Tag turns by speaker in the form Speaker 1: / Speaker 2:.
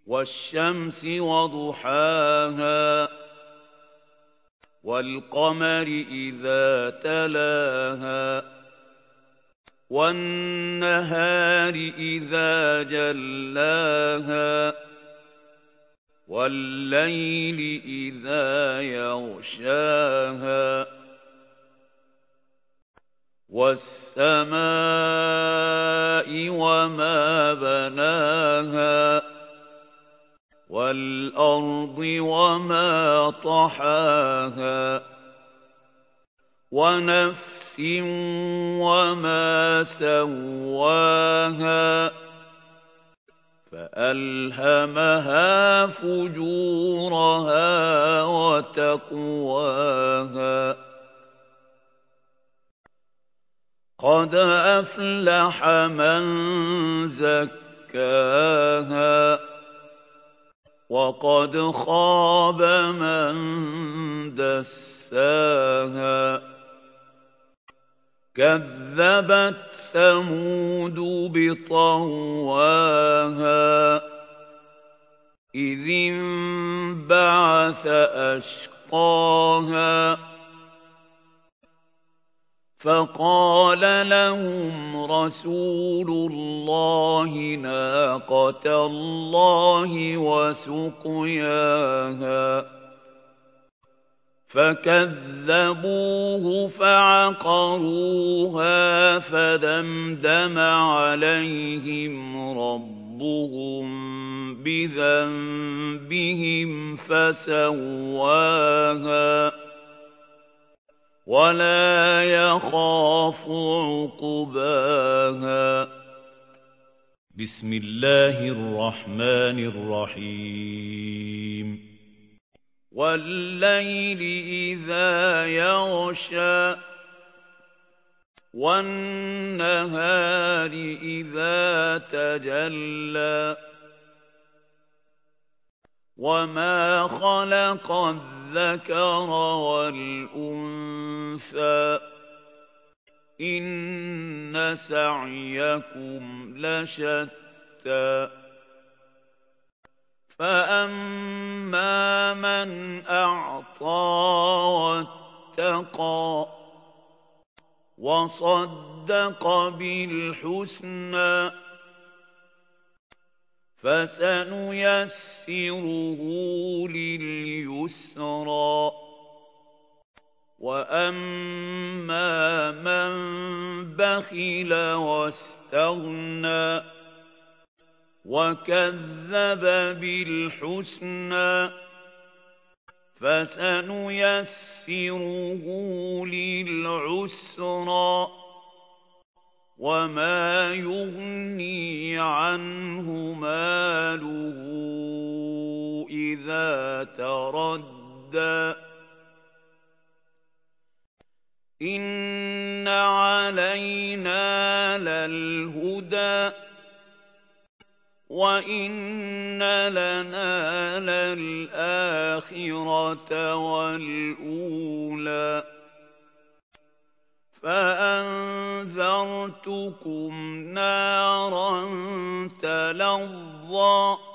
Speaker 1: والشمس وضحاها والقمر إذا تلاها والنهار إذا جلاها والليل إذا يغشاها والسماء وما بناها والأرض وما طحاها ونفس وما سواها فألهمها فجورها وتقواها قد أفلح من زكاها وقد خاب من دساها كذبت ثمود بطغواها إذ انبعث أشقاها فقال لهم رسول الله ناقة الله وسقياها فكذبوه فعقروها فدمدم عليهم ربهم بذنبهم فسواها ولا يخاف عقباها. بسم الله الرحمن الرحيم. والليل إذا يغشى والنهار إذا تجلى وما خلق الذكر والأنثى إن سعيكم لشتى فأما من أعطى واتقى وصدق بالحسنى فسنيسره لليسرى وأما من بخل واستغنى وكذب بالحسنى فسنيسره للعسرى وما يغني عنه ماله إذا تردى إن علينا للهدى وإن لنا للآخرة والأولى فأنذرتكم نارا تلظى